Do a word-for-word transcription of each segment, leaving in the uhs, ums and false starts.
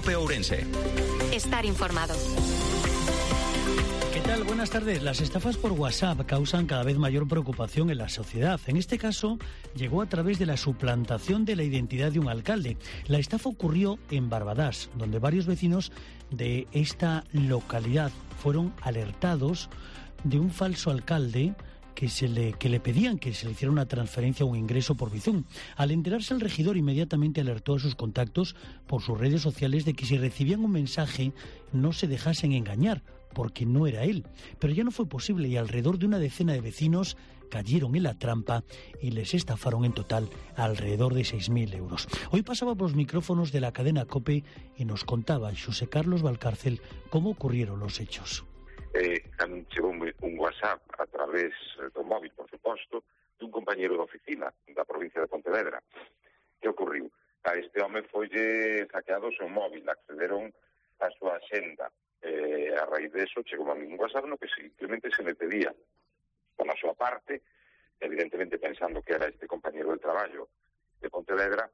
COPE Ourense. Estar informado. ¿Qué tal? Buenas tardes. Las estafas por WhatsApp causan cada vez mayor preocupación en la sociedad. En este caso, llegó a través de la suplantación de la identidad de un alcalde. La estafa ocurrió en Barbadás, donde varios vecinos de esta localidad fueron alertados de un falso alcalde que, se le, que le pedían que se le hiciera una transferencia o un ingreso por Bizum. Al enterarse, el regidor inmediatamente alertó a sus contactos por sus redes sociales de que si recibían un mensaje no se dejasen engañar, porque no era él. Pero ya no fue posible y alrededor de una decena de vecinos cayeron en la trampa y les estafaron en total alrededor de seis mil euros. Hoy pasaba por los micrófonos de la cadena COPE y nos contaba Xosé Carlos Valcárcel cómo ocurrieron los hechos. Eh, chegou un WhatsApp a través do móvil, por suposto, dun compañeiro de oficina da provincia de Pontevedra. Que ocurriu? A este home foille saqueado o seu móvil, accederon a súa axenda. Eh, a raíz de eso chegou a un WhatsApp no que simplemente se me pedía, por a súa parte, evidentemente pensando que era este compañeiro de traballo de Pontevedra,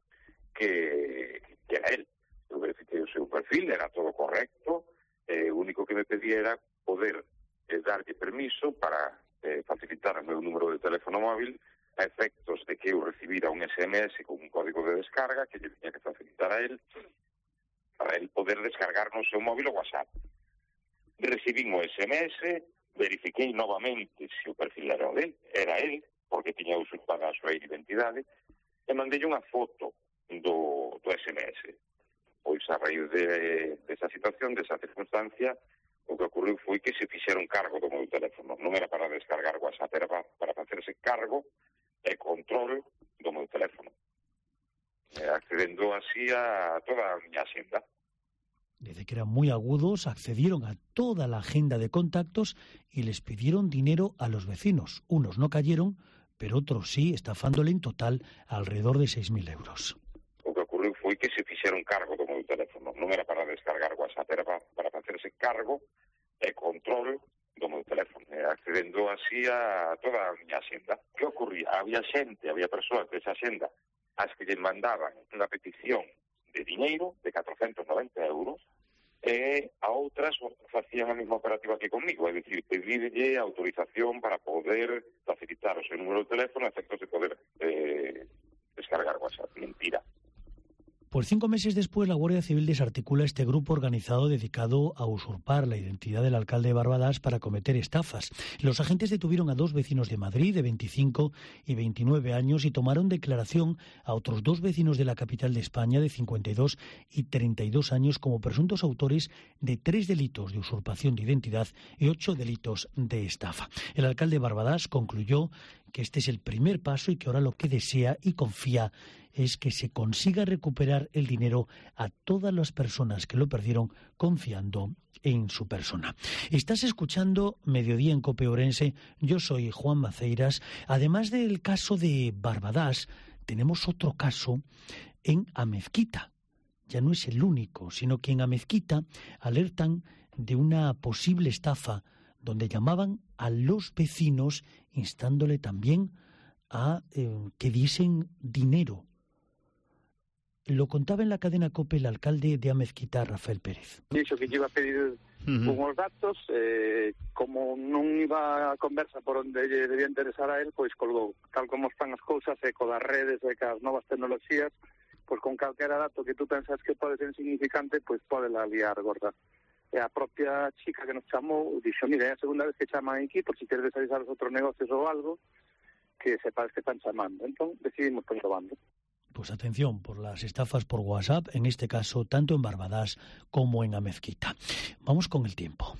que, que era él. Eu verifiquei o seu perfil, era todo correcto, eh, o único que me pedía era poder eh, darlle permiso para eh, facilitar o meu número de teléfono móvil a efectos de que eu recibira un S M S con un código de descarga que lle tiña que facilitar a él para él poder descargar no seu móvil o WhatsApp. Recibín o S M S, verifiquei novamente se o perfil era del, era él, porque tiña usurpada a súa identidade, e mandei unha foto do, do S M S. Pois a raíz de, de esa situación, de esa circunstancia, o que ocurriu foi que se fixeron cargo do meu teléfono. Non era para descargar WhatsApp, era para, para facerse cargo e control do meu teléfono. Eh, accedendo así a toda a miña axenda. Desde que eran muy agudos, accedieron a toda la agenda de contactos y les pidieron dinero a los vecinos. Unos no cayeron, pero otros sí, estafándole en total alrededor de seis mil euros. O que ocurriu foi que se fixeron cargo do meu teléfono. Non era para descargar WhatsApp, era para, para facerse cargo e control do meu teléfono, eh, accedendo así a toda a miña axenda. Que ocurría? Había xente, había persoas desa axenda as que lle mandaban unha petición de diñeiro de catrocentos noventa euros e a outras facían a mesma operativa que conmigo, é dicir, pedirlle autorización para poder facilitar o seu número de teléfono a efectos de poder eh, descargar WhatsApp. Mentira. Pues cinco meses después, la Guardia Civil desarticula este grupo organizado dedicado a usurpar la identidad del alcalde de Barbadás para cometer estafas. Los agentes detuvieron a dos vecinos de Madrid, de veinticinco y veintinueve años, y tomaron declaración a otros dos vecinos de la capital de España, de cincuenta y dos y treinta y dos años, como presuntos autores de tres delitos de usurpación de identidad y ocho delitos de estafa. El alcalde de Barbadás concluyó que este es el primer paso y que ahora lo que desea y confía es que se consiga recuperar el dinero a todas las personas que lo perdieron confiando en su persona. Estás escuchando Mediodía en COPE Ourense. Yo soy Juan Maceiras. Además del caso de Barbadás, tenemos otro caso en Amezquita. Ya no es el único, sino que en Amezquita alertan de una posible estafa donde llamaban a los vecinos instándole también a eh, que diesen dinero. Lo contaba en la cadena COPE el alcalde de Amezquita, Rafael Pérez. Dixo que lle iba a pedir uh-huh. unhos datos, eh, como non iba a conversa por onde lle debía interesar a él, pois colgou. Tal como están as cousas, e co das redes e cas novas tecnoloxías, pois con calquera dato que tú pensas que pode ser insignificante, pois pode la liar gorda. E a propia chica que nos chamou dixo, mira, é a segunda vez que chaman aquí, por si queres avisar os outros negocios ou algo, que sepades que están chamando. Entón, decidimos comprobando. Pues atención por las estafas por WhatsApp, en este caso tanto en Barbadás como en Amezquita. Vamos con el tiempo.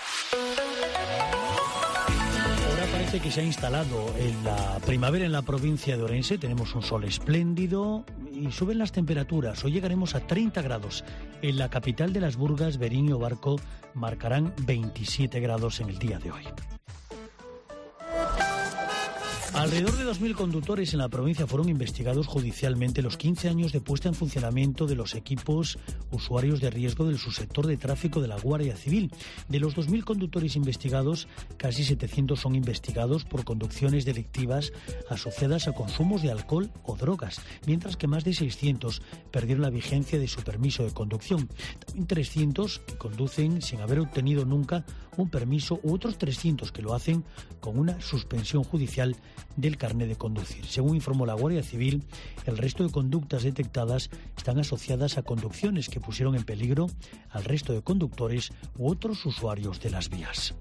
Ahora parece que se ha instalado en la primavera en la provincia de Ourense. Tenemos un sol espléndido y suben las temperaturas. Hoy llegaremos a treinta grados. En la capital de las Burgas, Verín y Obarco marcarán veintisiete grados en el día de hoy. Alrededor de dos mil conductores en la provincia fueron investigados judicialmente los quince años de puesta en funcionamiento de los equipos usuarios de riesgo del subsector de tráfico de la Guardia Civil. De los dos mil conductores investigados, casi setecientos son investigados por conducciones delictivas asociadas a consumos de alcohol o drogas, mientras que más de seiscientos perdieron la vigencia de su permiso de conducción. También trescientos que conducen sin haber obtenido nunca un permiso u otros trescientos que lo hacen con una suspensión judicial del carné de conducir. Según informó la Guardia Civil, el resto de conductas detectadas están asociadas a conducciones que pusieron en peligro al resto de conductores u otros usuarios de las vías.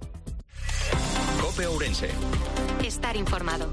COPE Ourense. Estar informado.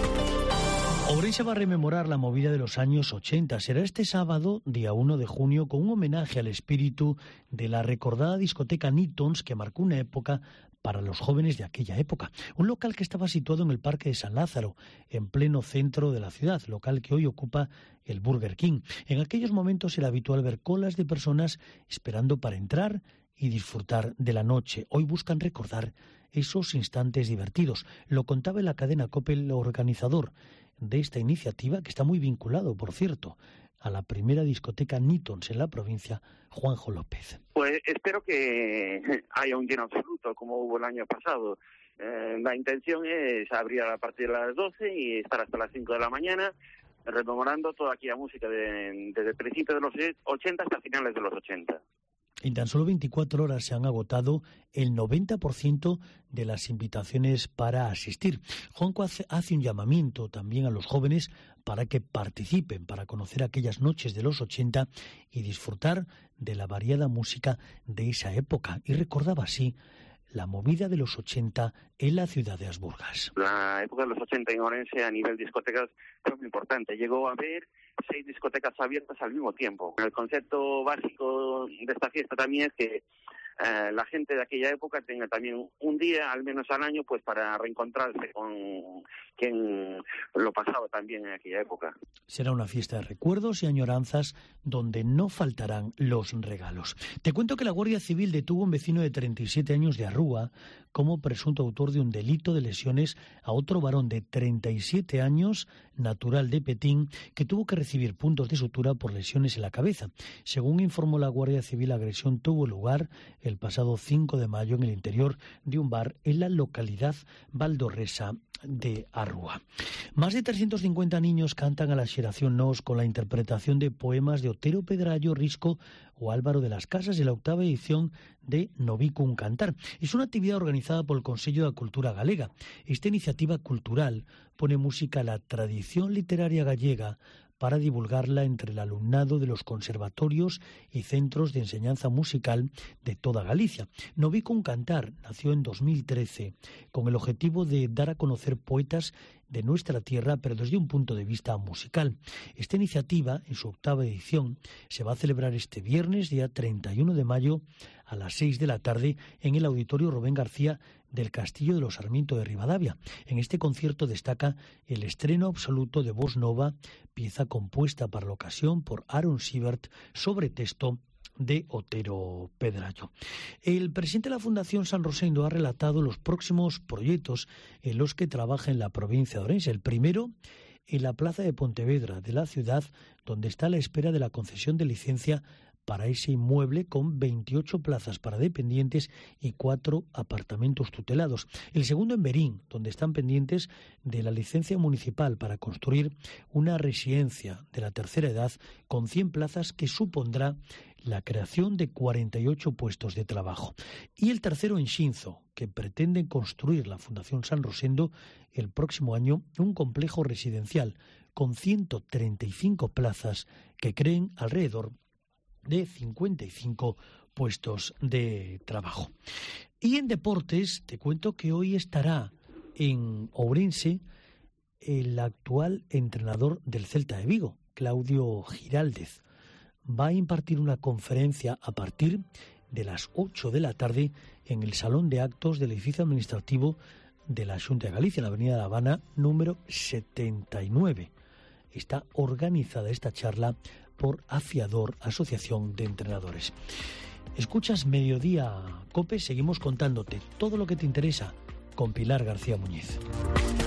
Ourense va a rememorar la movida de los años ochenta. Será este sábado, día uno de junio, con un homenaje al espíritu de la recordada discoteca Nitons, que marcó una época para los jóvenes de aquella época. Un local que estaba situado en el Parque de San Lázaro, en pleno centro de la ciudad, local que hoy ocupa el Burger King. En aquellos momentos era habitual ver colas de personas esperando para entrar y disfrutar de la noche. Hoy buscan recordar esos instantes divertidos. Lo contaba en la cadena COPE el organizador de esta iniciativa, que está muy vinculado, por cierto, a la primera discoteca Nitons en la provincia, Juanjo López. Pues espero que haya un lleno absoluto, como hubo el año pasado. Eh, la intención es abrir a partir de las doce y estar hasta las cinco de la mañana, rememorando toda aquella música de, desde el principio de los ochenta hasta finales de los ochenta. En tan solo veinticuatro horas se han agotado el noventa por ciento de las invitaciones para asistir. Juanco hace, hace un llamamiento también a los jóvenes para que participen, para conocer aquellas noches de los ochenta y disfrutar de la variada música de esa época. Y recordaba así la movida de los ochenta en la ciudad de Asburgas. La época de los ochenta en Ourense a nivel discotecas fue muy importante. Llegó a haber seis discotecas abiertas al mismo tiempo. El concepto básico de esta fiesta también es que eh, la gente de aquella época tenga también un día, al menos al año, pues para reencontrarse con quien lo pasaba también en aquella época. Será una fiesta de recuerdos y añoranzas donde no faltarán los regalos. Te cuento que la Guardia Civil detuvo a un vecino de treinta y siete años de Arrúa como presunto autor de un delito de lesiones a otro varón de treinta y siete años, natural de Petín, que tuvo que recibir puntos de sutura por lesiones en la cabeza. Según informó la Guardia Civil, la agresión tuvo lugar el pasado cinco de mayo en el interior de un bar en la localidad valdorresa de Arrúa. Más de trescientos cincuenta niños cantan a la Xeración Nos con la interpretación de poemas de Otero Pedrayo, Risco o Álvaro de las Casas en la octava edición de Novicum Cantar. Es una actividad organizada por el Consello da Cultura Galega. Esta iniciativa cultural pone música a la tradición literaria gallega para divulgarla entre el alumnado de los conservatorios y centros de enseñanza musical de toda Galicia. Novicum Cantar nació en dos mil trece con el objetivo de dar a conocer poetas de nuestra tierra, pero desde un punto de vista musical. Esta iniciativa, en su octava edición, se va a celebrar este viernes, día treinta y uno de mayo, a las seis de la tarde, en el Auditorio Rubén García del Castillo de los Sarmiento de Ribadavia. En este concierto destaca el estreno absoluto de Voz Nova, pieza compuesta para la ocasión por Aaron Siebert, sobre texto de Otero Pedrayo. El presidente de la Fundación San Rosendo ha relatado los próximos proyectos en los que trabaja en la provincia de Ourense. El primero, en la plaza de Pontevedra de la ciudad, donde está a la espera de la concesión de licencia para ese inmueble con veintiocho plazas para dependientes y cuatro apartamentos tutelados. El segundo en Berín, donde están pendientes de la licencia municipal para construir una residencia de la tercera edad con cien plazas que supondrá la creación de cuarenta y ocho puestos de trabajo. Y el tercero en Xinzo, que pretende construir la Fundación San Rosendo el próximo año un complejo residencial con ciento treinta y cinco plazas que creen alrededor de cincuenta y cinco puestos de trabajo. Y en deportes, te cuento que hoy estará en Ourense el actual entrenador del Celta de Vigo, Claudio Giraldez. Va a impartir una conferencia a partir de las ocho de la tarde en el Salón de Actos del edificio administrativo de la Xunta de Galicia, en la avenida de La Habana, número setenta y nueve. Está organizada esta charla por Afiador, Asociación de Entrenadores. Escuchas Mediodía COPE, seguimos contándote todo lo que te interesa con Pilar García Muñiz.